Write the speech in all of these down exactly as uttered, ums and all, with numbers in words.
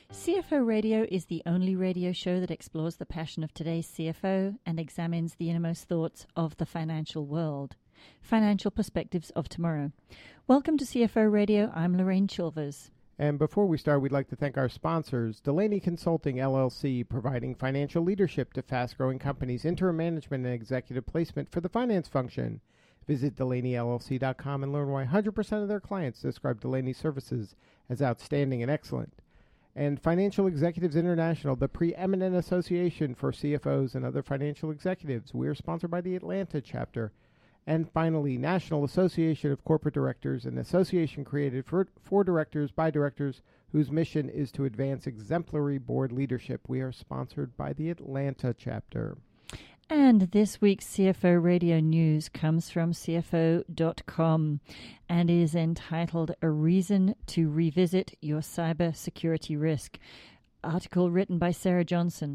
C F O Radio is the only radio show that explores the passion of today's C F O and examines the innermost thoughts of the financial world. Financial Perspectives of Tomorrow. Welcome to C F O Radio. I'm Lorraine Chilvers. And before we start, we'd like to thank our sponsors, Delaney Consulting, L L C, providing financial leadership to fast-growing companies, interim management, and executive placement for the finance function. Visit Delaney L L C dot com and learn why one hundred percent of their clients describe Delaney services as outstanding and excellent. And Financial Executives International, the preeminent association for C F Os and other financial executives. We are sponsored by the Atlanta chapter. And finally, National Association of Corporate Directors, an association created for, for directors by directors whose mission is to advance exemplary board leadership. We are sponsored by the Atlanta chapter. And this week's C F O Radio News comes from C F O dot com and is entitled A Reason to Revisit Your Cyber Security Risk. Article written by Sarah Johnson.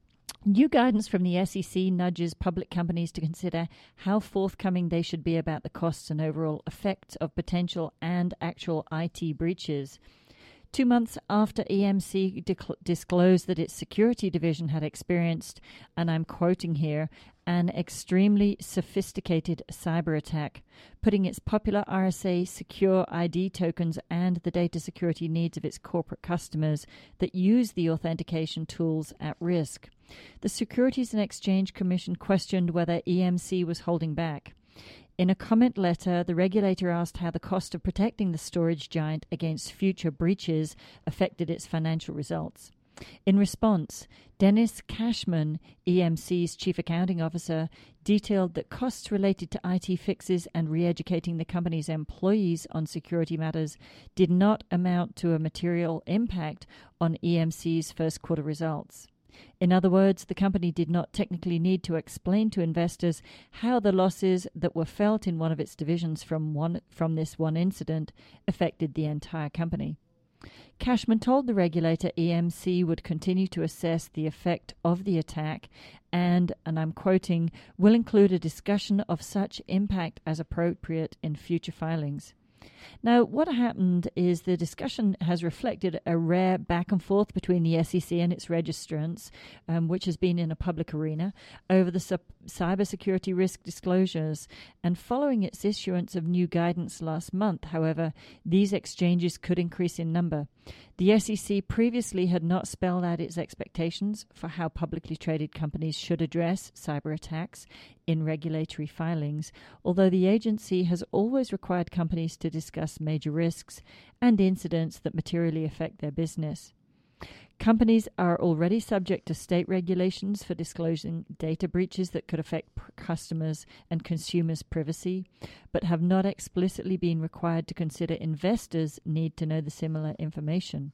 New guidance from the S E C nudges public companies to consider how forthcoming they should be about the costs and overall effects of potential and actual I T breaches. Two months after E M C dec- disclosed that its security division had experienced, and I'm quoting here, an extremely sophisticated cyber attack, putting its popular R S A secure I D tokens and the data security needs of its corporate customers that use the authentication tools at risk. The Securities and Exchange Commission questioned whether E M C was holding back. In a comment letter, the regulator asked how the cost of protecting the storage giant against future breaches affected its financial results. In response, Dennis Cashman, E M C's chief accounting officer, detailed that costs related to I T fixes and re-educating the company's employees on security matters did not amount to a material impact on E M C's first quarter results. In other words, the company did not technically need to explain to investors how the losses that were felt in one of its divisions from one from this one incident affected the entire company. Cashman told the regulator E M C would continue to assess the effect of the attack and, and I'm quoting, will include a discussion of such impact as appropriate in future filings. Now, what happened is the discussion has reflected a rare back and forth between the S E C and its registrants, um, which has been in a public arena, over the sub- cybersecurity risk disclosures. And following its issuance of new guidance last month, however, these exchanges could increase in number. The S E C previously had not spelled out its expectations for how publicly traded companies should address cyber attacks in regulatory filings, although the agency has always required companies to discuss major risks and incidents that materially affect their business. Companies are already subject to state regulations for disclosing data breaches that could affect p- customers' and consumers' privacy, but have not explicitly been required to consider investors' need to know the similar information.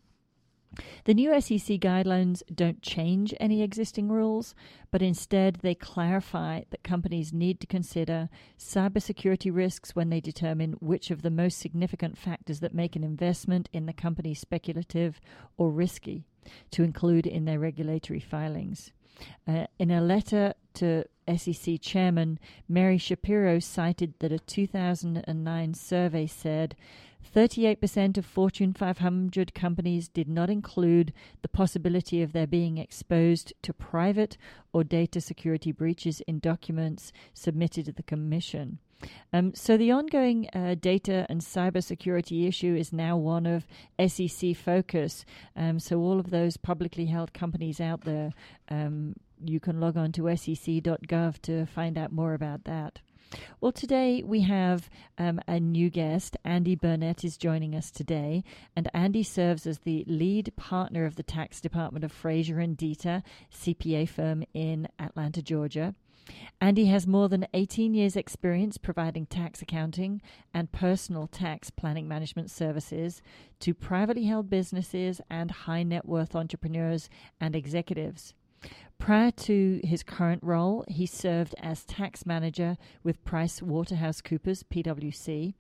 The new S E C guidelines don't change any existing rules, but instead they clarify that companies need to consider cybersecurity risks when they determine which of the most significant factors that make an investment in the company speculative or risky to include in their regulatory filings. Uh, in a letter to S E C Chairman, Mary Shapiro cited that a two thousand nine survey said thirty-eight percent of Fortune five hundred companies did not include the possibility of their being exposed to private or data security breaches in documents submitted to the Commission. Um, so the ongoing uh, data and cybersecurity issue is now one of S E C focus. Um, so all of those publicly held companies out there, um, you can log on to S E C dot gov to find out more about that. Well, today we have um, a new guest. Andy Burnett is joining us today, and Andy serves as the lead partner of the tax department of Fraser and Dieter, C P A firm in Atlanta, Georgia. Andy has more than eighteen years' experience providing tax accounting and personal tax planning management services to privately held businesses and high net worth entrepreneurs and executives. Prior to his current role, he served as tax manager with PricewaterhouseCoopers, P W C.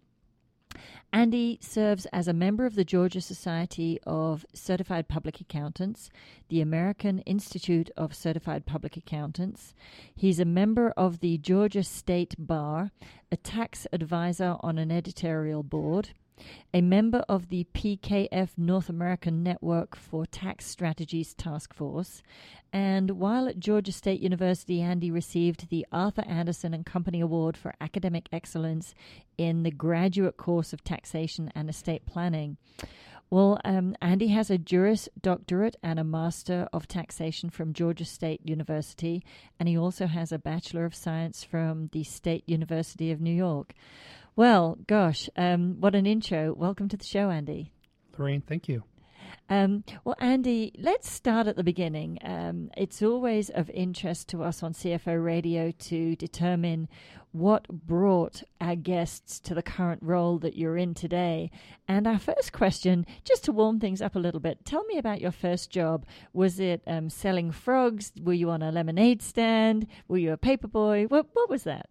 Andy serves as a member of the Georgia Society of Certified Public Accountants, the American Institute of Certified Public Accountants. He's a member of the Georgia State Bar, a tax advisor on an editorial board. a member of the P K F North American Network for Tax Strategies Task Force. And while at Georgia State University, Andy received the Arthur Anderson and Company Award for Academic Excellence in the graduate course of Taxation and Estate Planning. Well, um, Andy has a Juris Doctorate and a Master of Taxation from Georgia State University, and he also has a Bachelor of Science from the State University of New York. Well, gosh, um, what an intro. Welcome to the show, Andy. Lorraine, thank you. Um, well, Andy, let's start at the beginning. Um, it's always of interest to us on C F O Radio to determine what brought our guests to the current role that you're in today. And our first question, just to warm things up a little bit, tell me about your first job. Was it um, selling frogs? Were you on a lemonade stand? Were you a paper boy? What, what was that?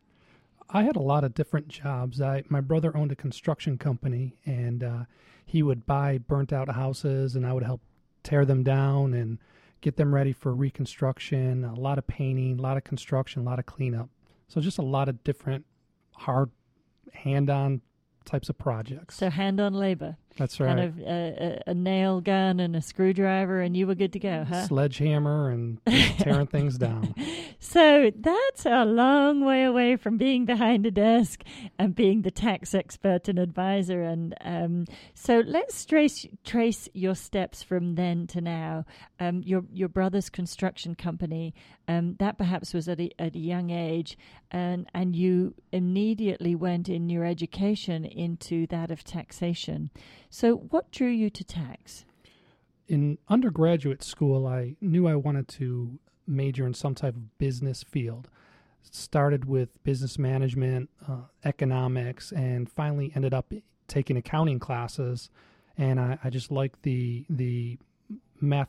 I had a lot of different jobs. I, my brother owned a construction company, and uh, he would buy burnt-out houses, and I would help tear them down and get them ready for reconstruction. A lot of painting, a lot of construction, a lot of cleanup. So just a lot of different hard, hand-on types of projects. So hand-on labor. That's right. Kind of a, a, a nail gun and a screwdriver, and you were good to go, huh? Sledgehammer and tearing things down. So that's a long way away from being behind a desk and being the tax expert and advisor. And um, so let's trace trace your steps from then to now. Um, your your brother's construction company, um, that perhaps was at a, at a young age, and and you immediately went in your education into that of taxation. So what drew you to tax? In undergraduate school, I knew I wanted to major in some type of business field. Started with business management, uh, economics, and finally ended up taking accounting classes. And I, I just liked the the math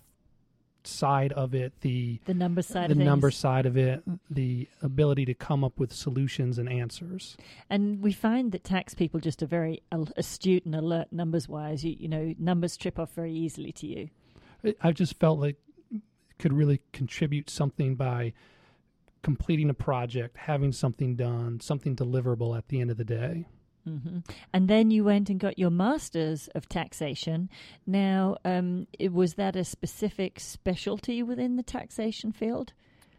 side of it, the the number side the of things. number side of it, the ability to come up with solutions and answers. And we find that tax people just are very astute and alert numbers wise. You, you know, numbers trip off very easily to you. I just felt like could really contribute something by completing a project, having something done, something deliverable at the end of the day. Mm-hmm. And then you went and got your Master's of Taxation. Now, um, it, was that a specific specialty within the taxation field?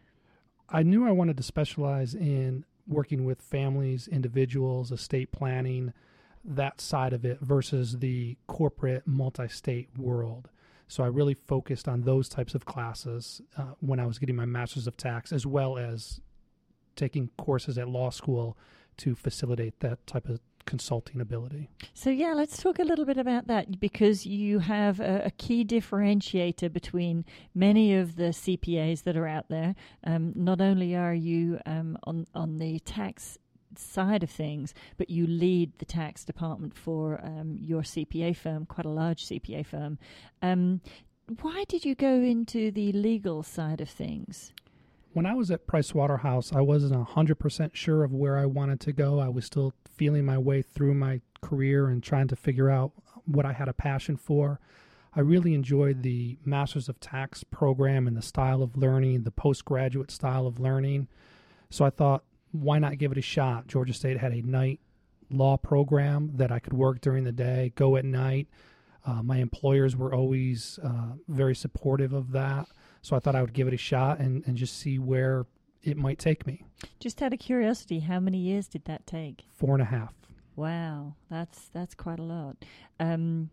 I knew I wanted to specialize in working with families, individuals, estate planning, that side of it versus the corporate multi-state world. So I really focused on those types of classes uh, when I was getting my Master's of Tax, as well as taking courses at law school to facilitate that type of consulting ability. So yeah, let's talk a little bit about that, because you have a, a key differentiator between many of the C P As that are out there. Um, not only are you um, on, on the tax side of things, but you lead the tax department for um, your C P A firm, quite a large C P A firm. Um, why did you go into the legal side of things? When I was at Pricewaterhouse, I wasn't one hundred percent sure of where I wanted to go. I was still feeling my way through my career and trying to figure out what I had a passion for. I really enjoyed the Masters of Tax program and the style of learning, the postgraduate style of learning. So I thought, why not give it a shot? Georgia State had a night law program that I could work during the day, go at night. Uh, my employers were always uh, very supportive of that. So I thought I would give it a shot and, and just see where it might take me. Just out of curiosity, how many years did that take? Four and a half. Wow, that's that's quite a lot. Um,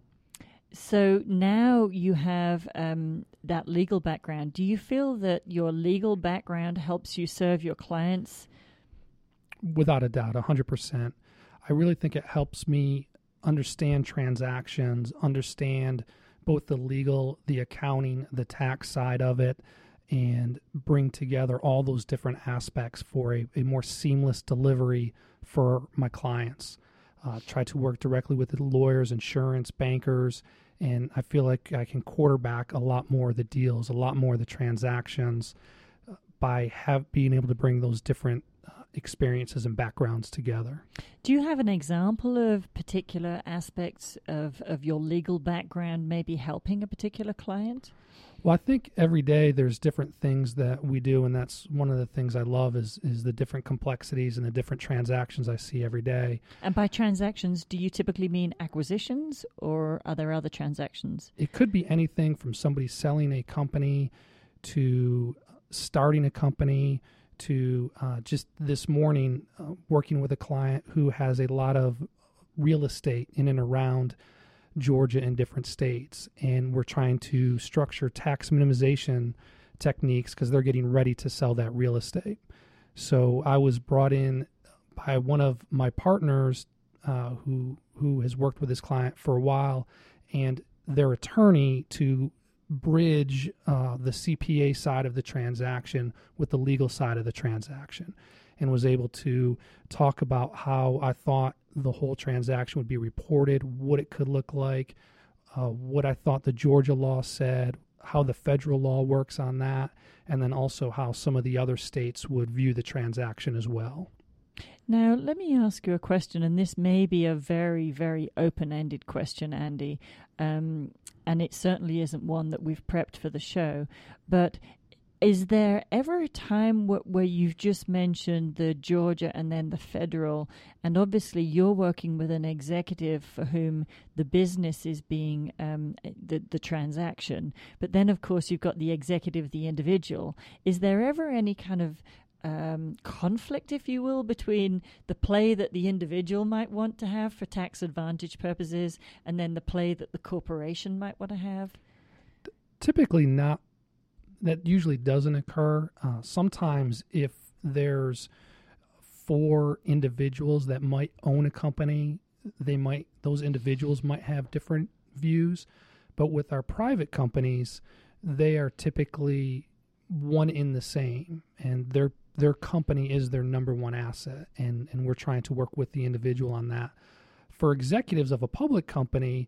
so now you have um, that legal background. Do you feel that your legal background helps you serve your clients? Without a doubt, one hundred percent. I really think it helps me understand transactions, understand both the legal, the accounting, the tax side of it, and bring together all those different aspects for a, a more seamless delivery for my clients. Uh, try to work directly with the lawyers, insurance, bankers, and I feel like I can quarterback a lot more of the deals, a lot more of the transactions uh, by have being able to bring those different uh, experiences and backgrounds together. Do you have an example of particular aspects of, of your legal background maybe helping a particular client? Well, I think every day there's different things that we do, and that's one of the things I love is is the different complexities and the different transactions I see every day. And by transactions, do you typically mean acquisitions, or are there other transactions? It could be anything from somebody selling a company to starting a company to uh, just this morning uh, working with a client who has a lot of real estate in and around Georgia and different states, and we're trying to structure tax minimization techniques because they're getting ready to sell that real estate. So I was brought in by one of my partners uh, who who has worked with this client for a while, and their attorney to bridge uh, the C P A side of the transaction with the legal side of the transaction, and was able to talk about how I thought the whole transaction would be reported, what it could look like, uh, what I thought the Georgia law said, how the federal law works on that, and then also how some of the other states would view the transaction as well. Now, let me ask you a question, and this may be a very, very open-ended question, Andy, um, and it certainly isn't one that we've prepped for the show, but is there ever a time wh- where you've just mentioned the Georgia and then the federal, and obviously you're working with an executive for whom the business is being um, the, the transaction, but then of course you've got the executive, the individual. Is there ever any kind of um, conflict, if you will, between the play that the individual might want to have for tax advantage purposes and then the play that the corporation might want to have? Typically not. That usually doesn't occur. Uh, sometimes if there's four individuals that might own a company, they might those individuals might have different views. But with our private companies, they are typically one in the same, and their their company is their number one asset, and, and we're trying to work with the individual on that. For executives of a public company,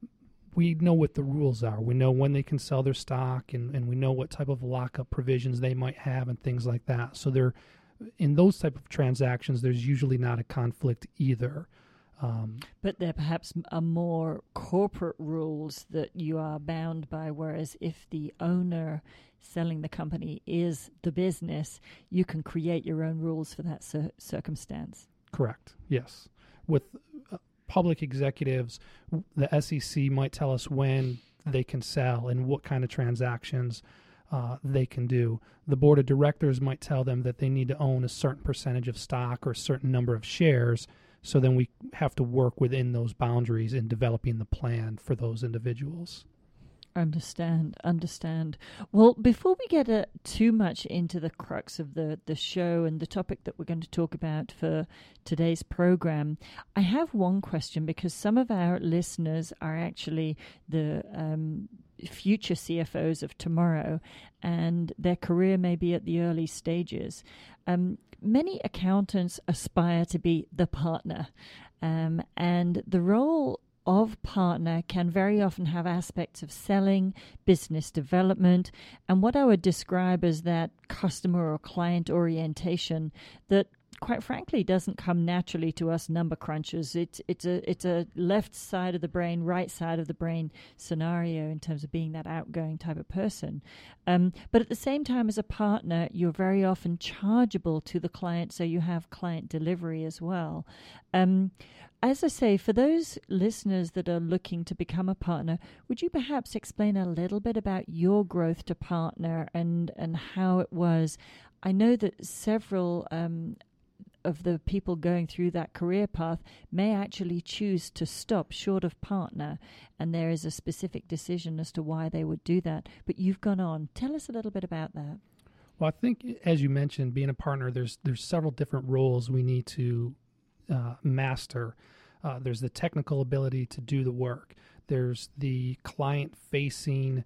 we know what the rules are. We know when they can sell their stock, and, and we know what type of lockup provisions they might have and things like that. So they're, in those type of transactions, there's usually not a conflict either. Um, but there perhaps are more corporate rules that you are bound by, whereas if the owner selling the company is the business, you can create your own rules for that cir- circumstance. Correct, yes. With uh, public executives, the S E C might tell us when they can sell and what kind of transactions uh, they can do. The board of directors might tell them that they need to own a certain percentage of stock or a certain number of shares, so then we have to work within those boundaries in developing the plan for those individuals. Understand, understand. Well, before we get uh, too much into the crux of the, the show and the topic that we're going to talk about for today's program, I have one question, because some of our listeners are actually the um, future C F Os of tomorrow, and their career may be at the early stages. Um, many accountants aspire to be the partner, um, and the role of partner can very often have aspects of selling, business development, and what I would describe as that customer or client orientation that, quite frankly, doesn't come naturally to us number crunchers. It's it's a it's a left side of the brain, right side of the brain scenario in terms of being that outgoing type of person. Um, but at the same time, as a partner, you're very often chargeable to the client, so you have client delivery as well. Um, As I say, for those listeners that are looking to become a partner, would you perhaps explain a little bit about your growth to partner and, and how it was? I know that several um, of the people going through that career path may actually choose to stop short of partner, and there is a specific decision as to why they would do that. But you've gone on. Tell us a little bit about that. Well, I think, as you mentioned, being a partner, there's there's several different roles we need to uh, master. Uh, there's the technical ability to do the work. There's the client-facing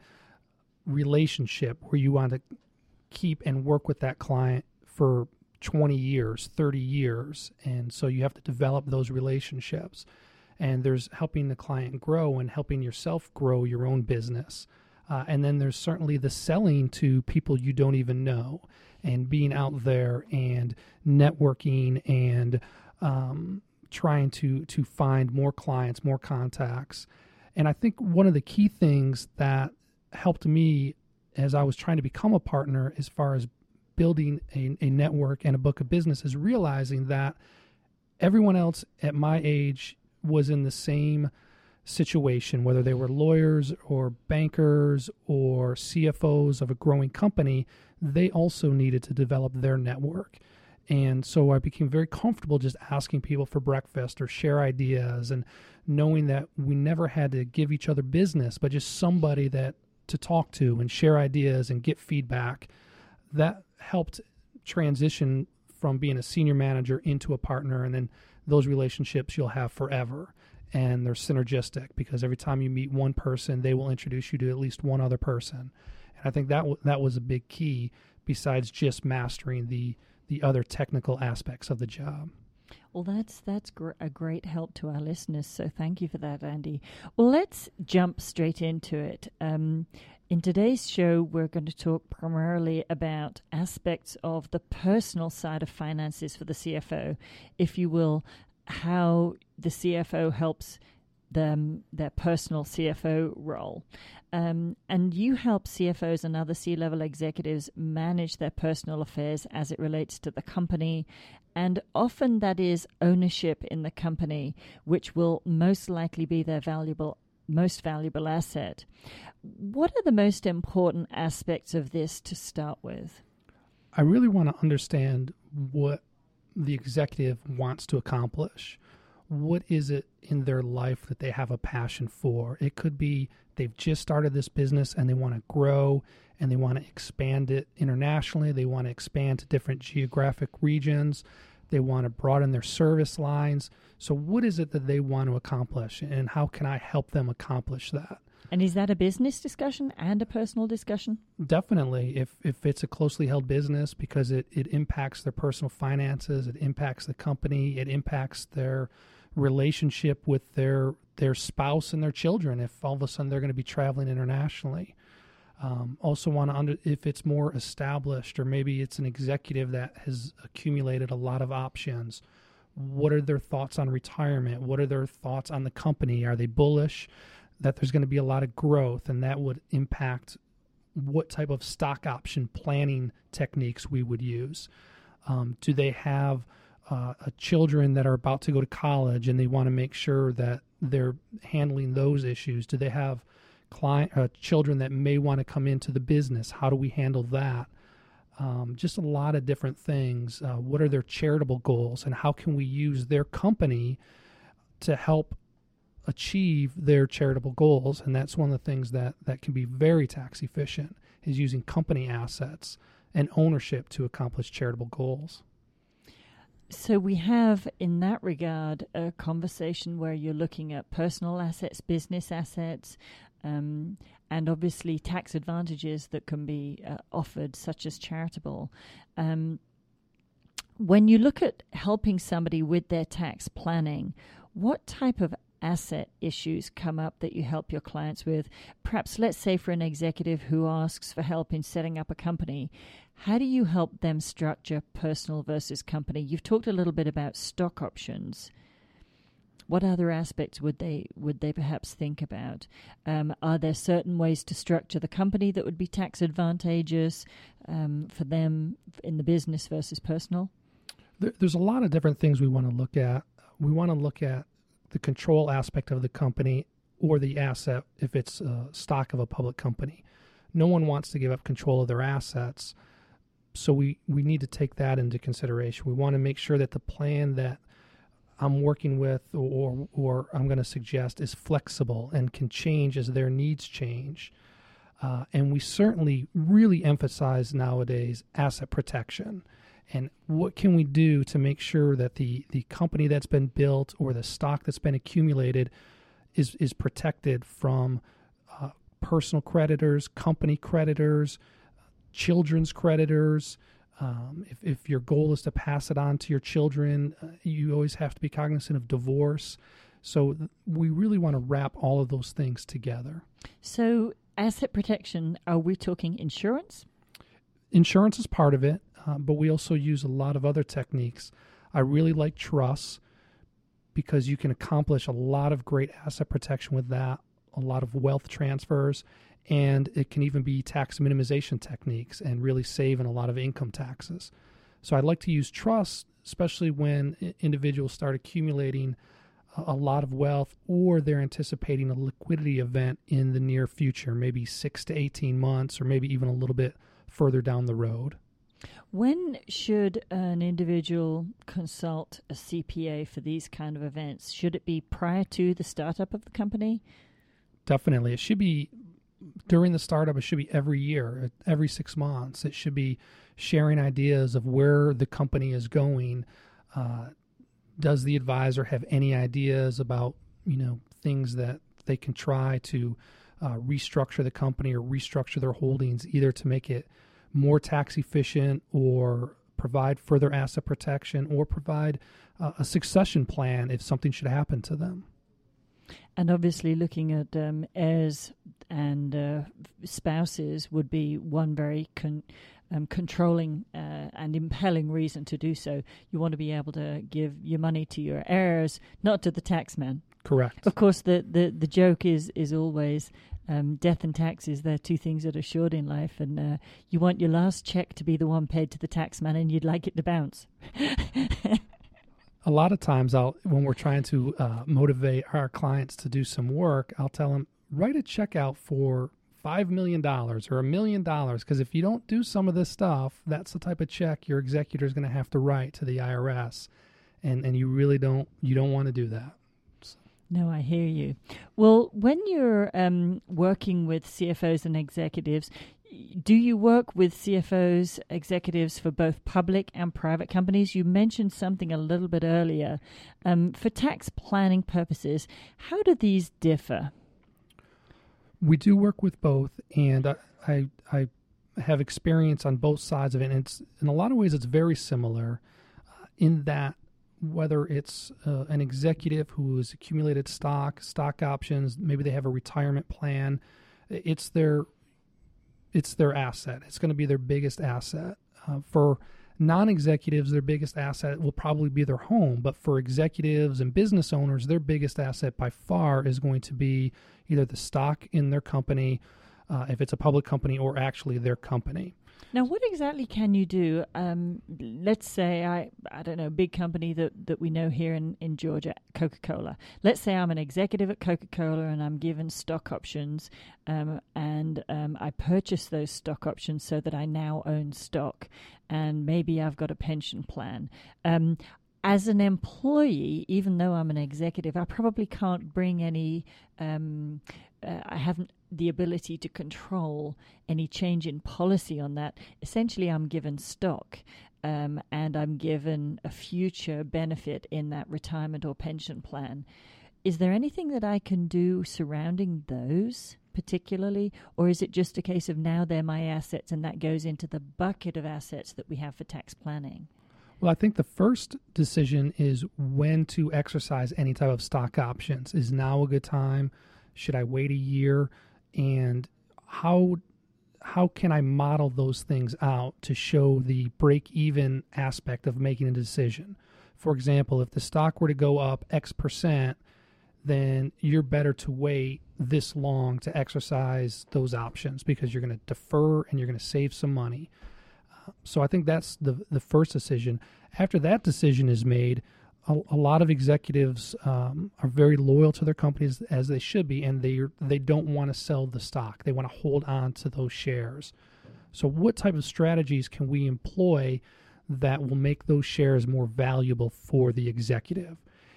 relationship where you want to keep and work with that client for twenty years, thirty years. And so you have to develop those relationships. And there's helping the client grow and helping yourself grow your own business. Uh, and then there's certainly the selling to people you don't even know. and being out there and networking and um, trying to to find more clients, more contacts. And I think one of the key things that helped me as I was trying to become a partner as far as building a, a network and a book of business is realizing that everyone else at my age was in the same situation, whether they were lawyers or bankers or C F Os of a growing company. They also needed to develop their network. And so I became very comfortable just asking people for breakfast or share ideas, and knowing that we never had to give each other business, but just somebody that to talk to and share ideas and get feedback. That helped transition from being a senior manager into a partner, and then those relationships you'll have forever. And they're synergistic because every time you meet one person, they will introduce you to at least one other person. And I think that w- that was a big key besides just mastering the the other technical aspects of the job. Well, that's that's gr- a great help to our listeners, so thank you for that, Andy. Well, let's jump straight into it. Um, in today's show, we're going to talk primarily about aspects of the personal side of finances for the C F O, if you will, how the C F O helps them, their personal C F O role. Um, and you help C F Os and other C-level executives manage their personal affairs as it relates to the company. And often that is ownership in the company, which will most likely be their valuable, most valuable asset. What are the most important aspects of this to start with? I really want to understand what the executive wants to accomplish. What is it in their life that they have a passion for? It could be they've just started this business and they want to grow and they want to expand it internationally. They want to expand to different geographic regions. They want to broaden their service lines. So what is it that they want to accomplish, and how can I help them accomplish that? And is that a business discussion and a personal discussion? Definitely. If if it's a closely held business, because it, it impacts their personal finances, it impacts the company, it impacts their relationship with their their spouse and their children if all of a sudden they're going to be traveling internationally. Um, also want to under if it's more established, or maybe it's an executive that has accumulated a lot of options. What are their thoughts on retirement? What are their thoughts on the company? Are they bullish that there's going to be a lot of growth, and that would impact what type of stock option planning techniques we would use? Um, do they have uh, a children that are about to go to college and they want to make sure that they're handling those issues? Do they have client uh, children that may want to come into the business? How do we handle that? Um, just a lot of different things. Uh, what are their charitable goals, and how can we use their company to help achieve their charitable goals? And that's one of the things that, that can be very tax efficient, is using company assets and ownership to accomplish charitable goals. So we have, in that regard, a conversation where you're looking at personal assets, business assets, um, and obviously tax advantages that can be uh, offered, such as charitable. Um, when you look at helping somebody with their tax planning, what type of asset issues come up that you help your clients with? Perhaps, let's say, for an executive who asks for help in setting up a company, how do you help them structure personal versus company? You've talked a little bit about stock options. What other aspects would they would they perhaps think about? Um, are there certain ways to structure the company that would be tax advantageous um, for them in the business versus personal? There, there's a lot of different things we want to look at. We want to look at the control aspect of the company, or the asset if it's uh, stock of a public company. No one wants to give up control of their assets, so we, we need to take that into consideration. We want to make sure that the plan that I'm working with or or I'm going to suggest is flexible and can change as their needs change. Uh, and we certainly really emphasize nowadays asset protection. And what can we do to make sure that the, the company that's been built or the stock that's been accumulated is, is protected from uh, personal creditors, company creditors, children's creditors. Um, if, if your goal is to pass it on to your children, uh, you always have to be cognizant of divorce. So th- we really want to wrap all of those things together. So asset protection, are we talking insurance? Insurance is part of it. uh, but we also use a lot of other techniques. I really like trusts because you can accomplish a lot of great asset protection with that, a lot of wealth transfers, and it can even be tax minimization techniques and really save in a lot of income taxes. So I like to use trusts, especially when individuals start accumulating a lot of wealth or they're anticipating a liquidity event in the near future, maybe six to eighteen months or maybe even a little bit further down the road. When should an individual consult a C P A for these kind of events? Should it be prior to the startup of the company? Definitely. It should be during the startup. It should be every year, every six months. It should be sharing ideas of where the company is going. Uh, does the advisor have any ideas about, you know, things that they can try to uh, restructure the company or restructure their holdings, either to make it more tax efficient or provide further asset protection or provide uh, a succession plan if something should happen to them. And obviously looking at um, heirs and uh, spouses would be one very con- um, controlling uh, and impelling reason to do so. You want to be able to give your money to your heirs, not to the taxman. Correct. Of course, the, the, the joke is, is always um, death and taxes. They're two things that are short in life, and uh, you want your last check to be the one paid to the taxman, and you'd like it to bounce. A lot of times, I'll when we're trying to uh, motivate our clients to do some work, I'll tell them, write a check out for five million dollars or a million dollars, because if you don't do some of this stuff, that's the type of check your executor is going to have to write to the I R S, and and you really don't you don't want to do that. So. No, I hear you. Well, when you're um, working with C F Os and executives, do you work with C F Os, executives for both public and private companies? You mentioned something a little bit earlier. Um, for tax planning purposes, how do these differ? We do work with both, and I, I, I have experience on both sides of it. And it's, in a lot of ways, it's very similar uh, in that whether it's uh, an executive who has accumulated stock, stock options, maybe they have a retirement plan, it's their it's their asset. It's going to be their biggest asset. Uh, for non-executives, their biggest asset will probably be their home. But for executives and business owners, their biggest asset by far is going to be either the stock in their company, uh, if it's a public company, or actually their company. Now, what exactly can you do? Um, let's say, I I don't know, a big company that, that we know here in, in Georgia, Coca-Cola. Let's say I'm an executive at Coca-Cola and I'm given stock options, um, and um, I purchase those stock options so that I now own stock, and maybe I've got a pension plan. Um, as an employee, even though I'm an executive, I probably can't bring any, um, uh, I haven't the ability to control any change in policy on that. Essentially, I'm given stock, um, and I'm given a future benefit in that retirement or pension plan. Is there anything that I can do surrounding those particularly, or is it just a case of now they're my assets and that goes into the bucket of assets that we have for tax planning? Well, I think the first decision is when to exercise any type of stock options. Is now a good time? Should I wait a year? And how how can I model those things out to show the break-even aspect of making a decision? For example, if the stock were to go up X percent, then you're better to wait this long to exercise those options because you're going to defer and you're going to save some money. Uh, so I think that's the the first decision. After that decision is made, a, a lot of executives um, are very loyal to their companies, as they should be, and they they don't want to sell the stock. They want to hold on to those shares. So what type of strategies can we employ that will make those shares more valuable for the executive?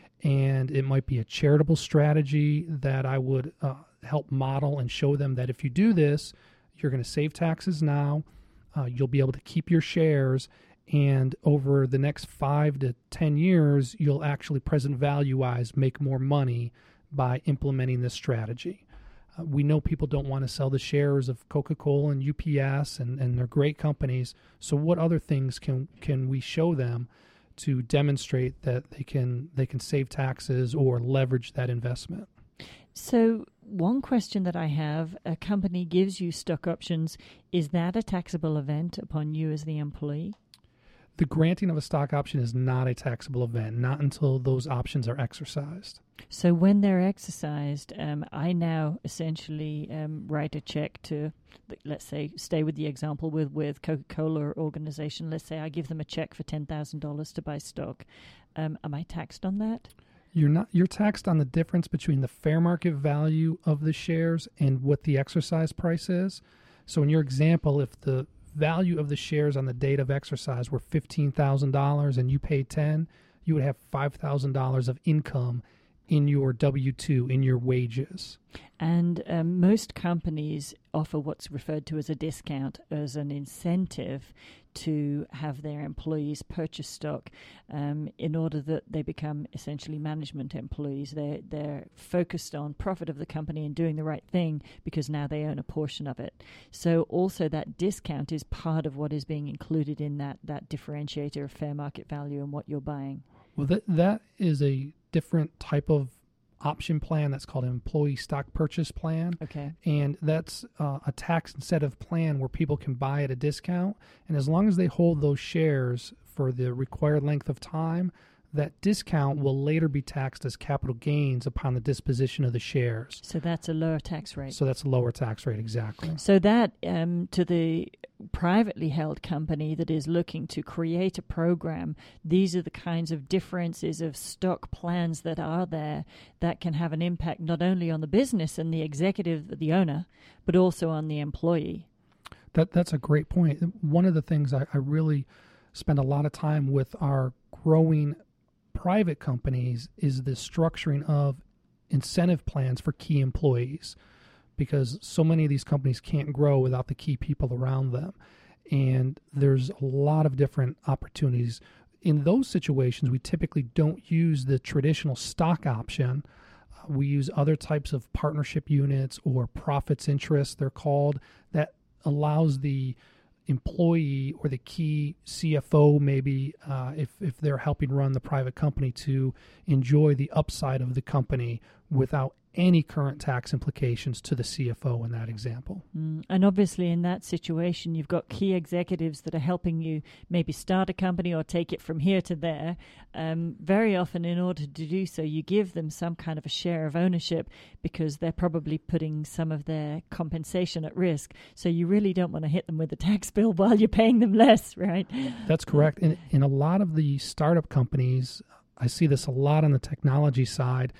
And it might be a charitable strategy that I would uh, help model and show them that if you do this, you're going to save taxes now, uh, you'll be able to keep your shares, and over the next five to ten years, you'll actually present value-wise make more money by implementing this strategy. Uh, we know people don't want to sell the shares of Coca-Cola and U P S, and, and they're great companies. So what other things can can we show them to demonstrate that they can they can save taxes or leverage that investment? So one question that I have, a company gives you stock options. Is that a taxable event upon you as the employee? The granting of a stock option is not a taxable event, not until those options are exercised. So when they're exercised, um, I now essentially um, write a check to, let's say, stay with the example with, with Coca-Cola organization. Let's say I give them a check for ten thousand dollars to buy stock. Um, am I taxed on that? You're not. You're taxed on the difference between the fair market value of the shares and what the exercise price is. So in your example, if the value of the shares on the date of exercise were fifteen thousand dollars and you paid ten, you would have five thousand dollars of income in your W two, in your wages. And um, most companies offer what's referred to as a discount as an incentive to have their employees purchase stock um, in order that they become essentially management employees. They're, they're focused on profit of the company and doing the right thing because now they own a portion of it. So also that discount is part of what is being included in that, that differentiator of fair market value and what you're buying. Well, that that is a different type of option plan that's called an employee stock purchase plan. Okay. And that's uh, a tax incentive plan where people can buy at a discount. And as long as they hold those shares for the required length of time, that discount will later be taxed as capital gains upon the disposition of the shares. So that's a lower tax rate. So that's a lower tax rate, exactly. So that um, to the privately held company that is looking to create a program, these are the kinds of differences of stock plans that are there that can have an impact not only on the business and the executive, the owner, but also on the employee. That That's a great point. One of the things I, I really spend a lot of time with our growing private companies is the structuring of incentive plans for key employees, because so many of these companies can't grow without the key people around them. And there's a lot of different opportunities. In those situations, we typically don't use the traditional stock option. Uh, we use other types of partnership units or profits interest, they're called, that allows the employee or the key C F O, maybe uh, if, if they're helping run the private company, to enjoy the upside of the company without any current tax implications to the C F O in that example. Mm. And obviously in that situation, you've got key executives that are helping you maybe start a company or take it from here to there. Um, very often in order to do so, you give them some kind of a share of ownership because they're probably putting some of their compensation at risk. So you really don't want to hit them with a tax bill while you're paying them less, right? That's correct. In, in a lot of the startup companies, I see this a lot on the technology side,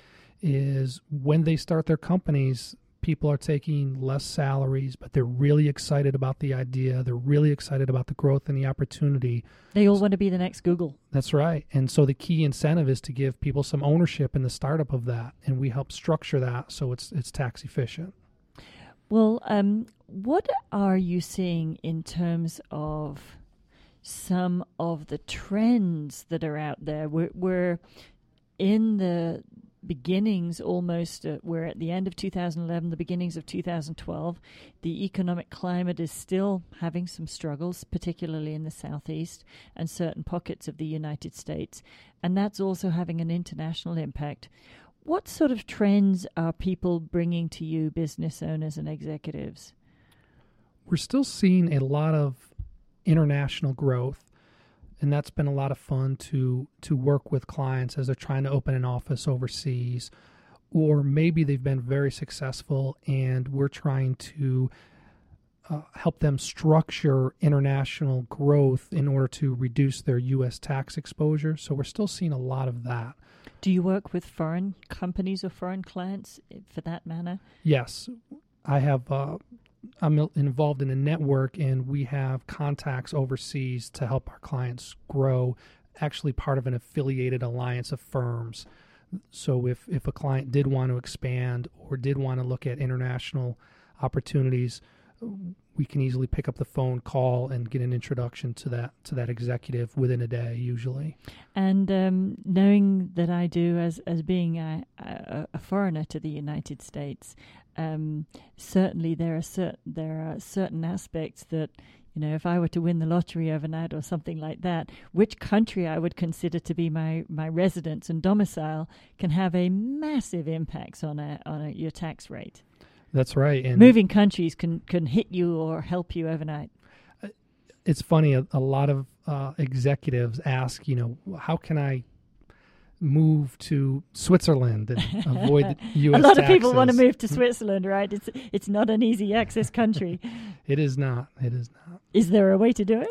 is when they start their companies, people are taking less salaries, but they're really excited about the idea. They're really excited about the growth and the opportunity. They all want to be the next Google. That's right. And so the key incentive is to give people some ownership in the startup of that, and we help structure that so it's it's tax efficient. Well, um, what are you seeing in terms of some of the trends that are out there? We're, we're in the beginnings almost, uh, we're at the end of two thousand eleven, the beginnings of two thousand twelve. The economic climate is still having some struggles, particularly in the Southeast and certain pockets of the United States. And that's also having an international impact. What sort of trends are people bringing to you, business owners and executives? We're still seeing a lot of international growth. And that's been a lot of fun to to work with clients as they're trying to open an office overseas, or maybe they've been very successful and we're trying to uh, help them structure international growth in order to reduce their U S tax exposure. So we're still seeing a lot of that. Do you work with foreign companies or foreign clients for that matter? Yes, I have. Uh, I'm involved in a network, and we have contacts overseas to help our clients grow, actually part of an affiliated alliance of firms. So if, if a client did want to expand or did want to look at international opportunities, we can easily pick up the phone, call, and get an introduction to that to that executive within a day, usually. And um, knowing that I do as as being a, a, a foreigner to the United States, um, certainly there are cer- there are certain aspects that, you know, if I were to win the lottery overnight or something like that, which country I would consider to be my, my residence and domicile can have a massive impact on a, on a, your tax rate. That's right. And moving countries can, can hit you or help you overnight. It's funny, a, a lot of uh, executives ask, you know, how can I move to Switzerland and avoid U S A lot taxes? of people want to move to Switzerland, right? It's it's not an easy access country. It is not. It is not. Is there a way to do it?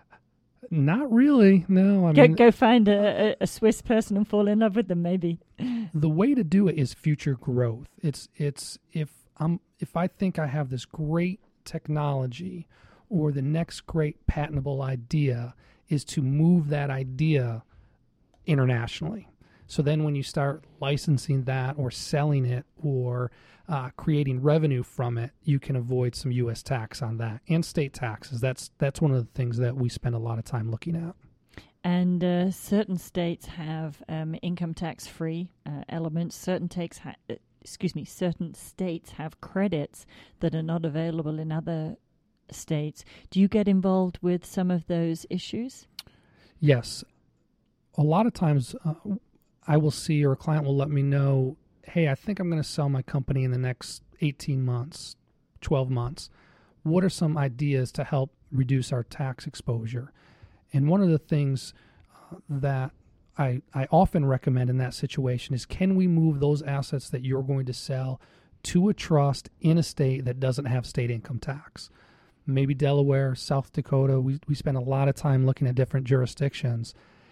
Not really. No. I Go, mean, go find a, a, a Swiss person and fall in love with them, maybe. the way to do it is future growth. It's it's if I'm if I think I have this great technology or the next great patentable idea is to move that idea internationally. So then when you start licensing that or selling it or uh, creating revenue from it, you can avoid some U S tax on that and state taxes. That's that's one of the things that we spend a lot of time looking at. And uh, certain states have um, income tax-free uh, elements. Certain takes ha- uh, excuse me, certain states have credits that are not available in other states. Do you get involved with some of those issues? Yes. A lot of times uh, I will see, or a client will let me know, hey, I think I'm going to sell my company in the next eighteen months, twelve months. What are some ideas to help reduce our tax exposure? And one of the things uh, that I, I often recommend in that situation is, can we move those assets that you're going to sell to a trust in a state that doesn't have state income tax? Maybe Delaware, South Dakota. We, we spend a lot of time looking at different jurisdictions.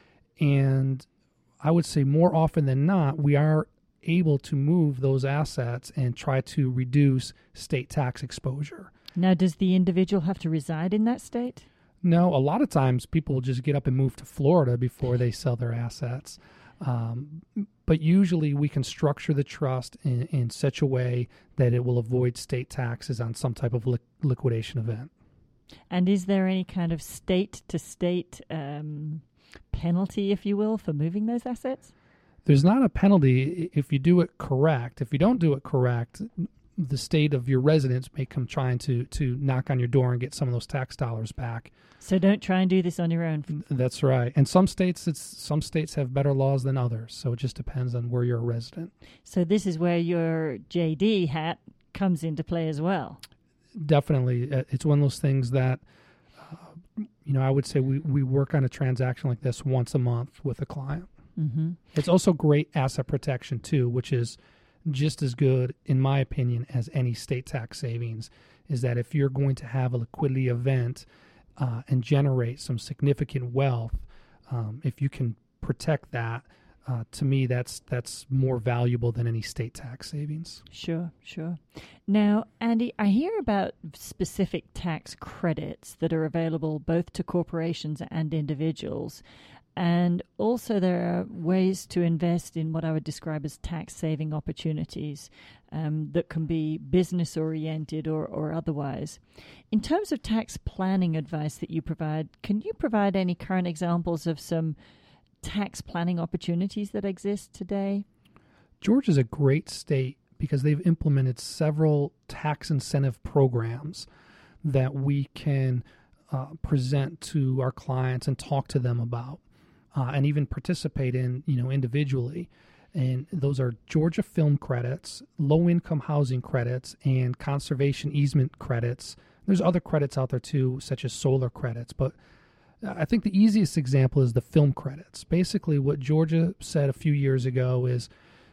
And I would say more often than not, we are able to move those assets and try to reduce state tax exposure. Now, does the individual have to reside in that state? No, a lot of times people will just get up and move to Florida before they sell their assets. Um, but usually we can structure the trust in, in such a way that it will avoid state taxes on some type of li- liquidation event. And is there any kind of state-to-state um, penalty, if you will, for moving those assets? There's not a penalty if you do it correct. If you don't do it correct, the state of your residence may come trying to, to knock on your door and get some of those tax dollars back. So don't try and do this on your own. That's right. And some states, it's some states have better laws than others. So it just depends on where you're a resident. So this is where your J D hat comes into play as well. Definitely. It's one of those things that, uh, you know, I would say we, we work on a transaction like this once a month with a client. Mm-hmm. It's also great asset protection, too, which is just as good, in my opinion, as any state tax savings, is that if you're going to have a liquidity event uh, and generate some significant wealth, um, if you can protect that, uh, to me, that's that's more valuable than any state tax savings. Sure, sure. Now, Andy, I hear about specific tax credits that are available both to corporations and individuals. And also there are ways to invest in what I would describe as tax-saving opportunities um, that can be business-oriented or, or otherwise. In terms of tax planning advice that you provide, can you provide any current examples of some tax planning opportunities that exist today? Georgia's a great state because they've implemented several tax incentive programs that we can uh, present to our clients and talk to them about. Uh, and even participate in, you know, individually. And those are Georgia film credits, low-income housing credits, and conservation easement credits. There's other credits out there, too, such as solar credits. But I think the easiest example is the film credits. Basically, what Georgia said a few years ago is,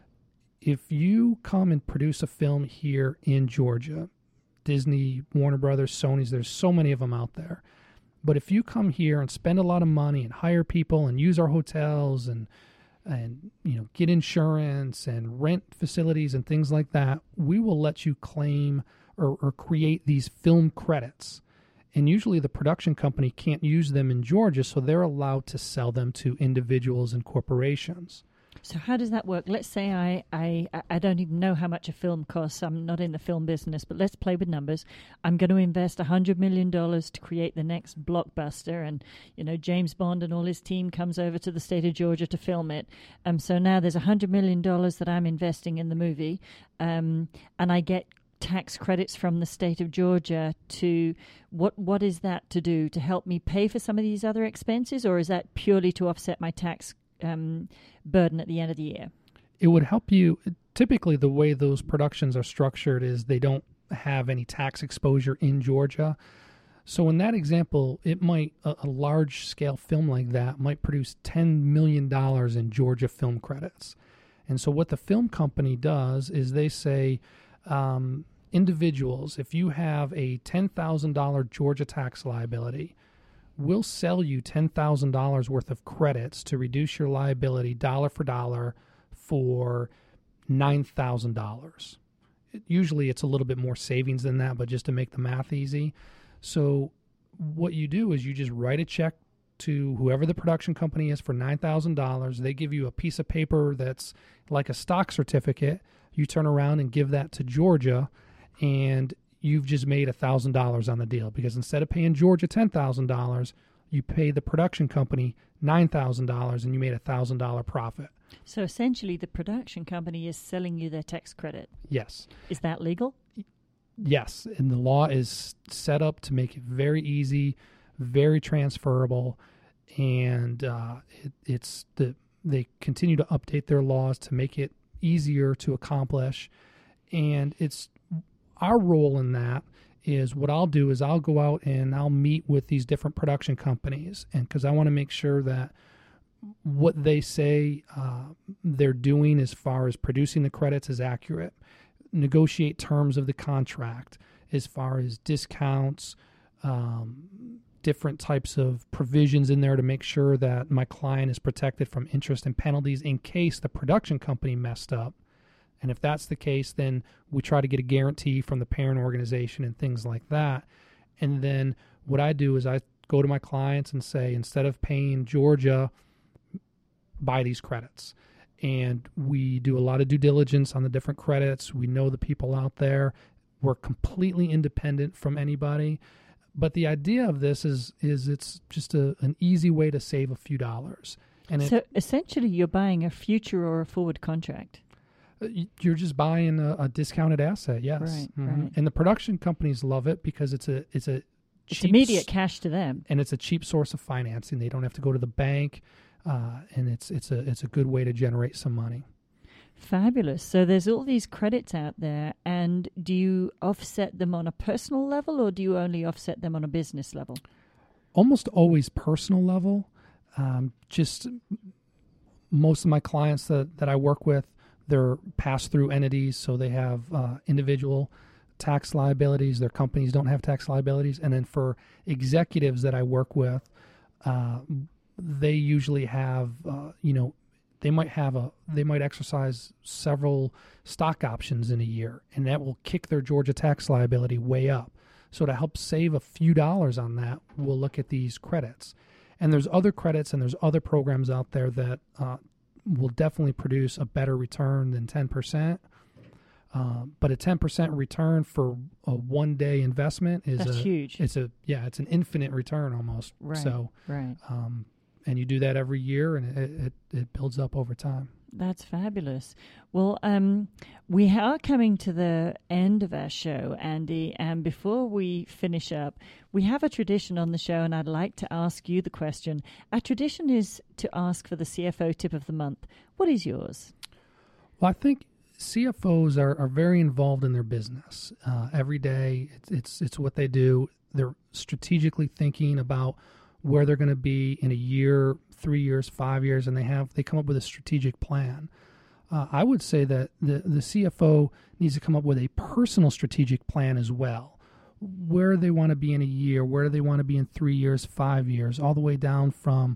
if you come and produce a film here in Georgia, Disney, Warner Brothers, Sony's, there's so many of them out there. But if you come here and spend a lot of money and hire people and use our hotels and and you know get insurance and rent facilities and things like that, we will let you claim or, or create these film credits. And usually the production company can't use them in Georgia, so they're allowed to sell them to individuals and corporations. So how does that work? Let's say I, I, I don't even know how much a film costs. I'm not in the film business, but let's play with numbers. I'm going to invest one hundred million dollars to create the next blockbuster. And, you know, James Bond and all his team comes over to the state of Georgia to film it. Um, so now there's one hundred million dollars that I'm investing in the movie. Um, and I get tax credits from the state of Georgia to, what what is that to do? To help me pay for some of these other expenses? Or is that purely to offset my tax Um, burden at the end of the year? It would help you. Typically, the way those productions are structured is they don't have any tax exposure in Georgia. So in that example, it might, a, a large-scale film like that might produce ten million dollars in Georgia film credits. And so what the film company does is they say, um, individuals, if you have a ten thousand dollars Georgia tax liability, we'll sell you ten thousand dollars worth of credits to reduce your liability dollar for dollar for nine thousand dollars. Usually it's a little bit more savings than that, but just to make the math easy. So what you do is you just write a check to whoever the production company is for nine thousand dollars. They give you a piece of paper that's like a stock certificate. You turn around and give that to Georgia, and you've just made one thousand dollars on the deal, because instead of paying Georgia ten thousand dollars, you pay the production company nine thousand dollars, and you made a one thousand dollars profit. So essentially the production company is selling you their tax credit. Yes. Is that legal? Yes, and the law is set up to make it very easy, very transferable, and uh, it, it's the they continue to update their laws to make it easier to accomplish. And it's our role in that is what I'll do is I'll go out and I'll meet with these different production companies, and because I want to make sure that what they say uh, they're doing as far as producing the credits is accurate. Negotiate terms of the contract as far as discounts, um, different types of provisions in there to make sure that my client is protected from interest and penalties in case the production company messed up. And if that's the case, then we try to get a guarantee from the parent organization and things like that. And then what I do is I go to my clients and say, instead of paying Georgia, buy these credits. And we do a lot of due diligence on the different credits. We know the people out there. We're completely independent from anybody. But the idea of this is is it's just a, an easy way to save a few dollars. And so it, essentially you're buying a future or a forward contract. You're just buying a, a discounted asset, yes. Right, mm-hmm. right. And the production companies love it because it's a it's a It's cheap immediate cash to them. and it's a cheap source of financing. They don't have to go to the bank. Uh, and it's it's a it's a good way to generate some money. Fabulous. So there's all these credits out there, and do you offset them on a personal level, or do you only offset them on a business level? Almost always personal level. Um, just most of my clients that, that I work with, they're pass-through entities, so they have uh, individual tax liabilities. Their companies don't have tax liabilities. And then for executives that I work with, uh, they usually have, uh, you know, they might have a, they might exercise several stock options in a year, and that will kick their Georgia tax liability way up. So to help save a few dollars on that, we'll look at these credits. And there's other credits and there's other programs out there that uh, will definitely produce a better return than ten percent. Uh, but a ten percent return for a one-day investment is That's a, huge. It's a yeah, it's an infinite return almost. Right. So right. um, and you do that every year, and it, it it builds up over time. That's fabulous. Well, um, we are coming to the end of our show, Andy, and before we finish up, we have a tradition on the show, and I'd like to ask you the question. Our tradition is to ask for the C F O tip of the month. What is yours? Well, I think C F Os are, are very involved in their business. Uh, every day, it's, it's it's what they do. They're strategically thinking about where they're going to be in a year, three years, five years, and they have they come up with a strategic plan. Uh, I would say that the, the C F O needs to come up with a personal strategic plan as well. Where they want to be in a year, where do they want to be in three years, five years, all the way down from,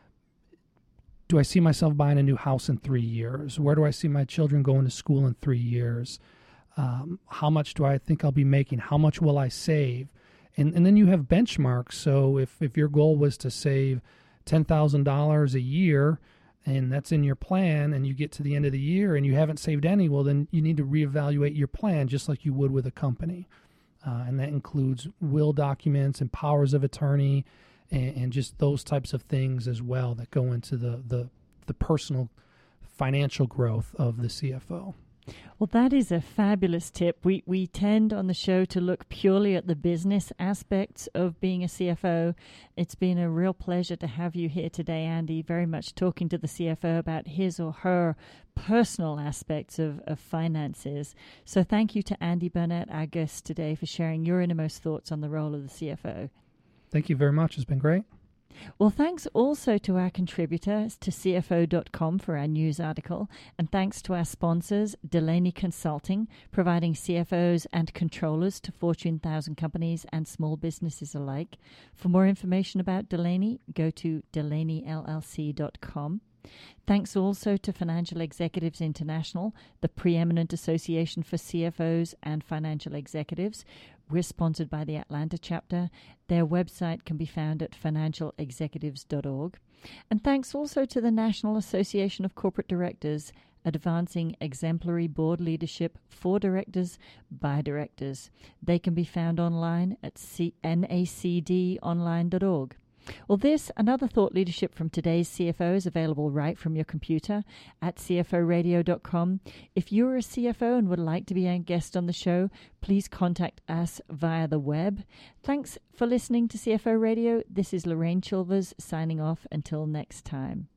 do I see myself buying a new house in three years? Where do I see my children going to school in three years? Um, how much do I think I'll be making? How much will I save? And and then you have benchmarks. So if, if your goal was to save ten thousand dollars a year, and that's in your plan, and you get to the end of the year and you haven't saved any, well, then you need to reevaluate your plan just like you would with a company. Uh, and that includes will documents and powers of attorney and, and just those types of things as well that go into the, the, the personal financial growth of the C F O. Well, that is a fabulous tip. We we tend on the show to look purely at the business aspects of being a C F O. It's been a real pleasure to have you here today, Andy, very much talking to the C F O about his or her personal aspects of, of finances. So thank you to Andy Burnett, our guest today, for sharing your innermost thoughts on the role of the C F O. Thank you very much. It's been great. Well, thanks also to our contributors to C F O dot com for our news article, and thanks to our sponsors, Delaney Consulting, providing C F Os and controllers to Fortune one thousand companies and small businesses alike. For more information about Delaney, go to Delaney L L C dot com. Thanks also to Financial Executives International, the preeminent association for C F Os and financial executives. We're sponsored by the Atlanta chapter. Their website can be found at financial executives dot org. And thanks also to the National Association of Corporate Directors, advancing exemplary board leadership for directors by directors. They can be found online at N A C D online dot org. Well, this and other thought leadership from today's C F O is available right from your computer at C F O radio dot com. If you're a C F O and would like to be a guest on the show, please contact us via the web. Thanks for listening to C F O Radio. This is Lorraine Chilvers signing off until next time.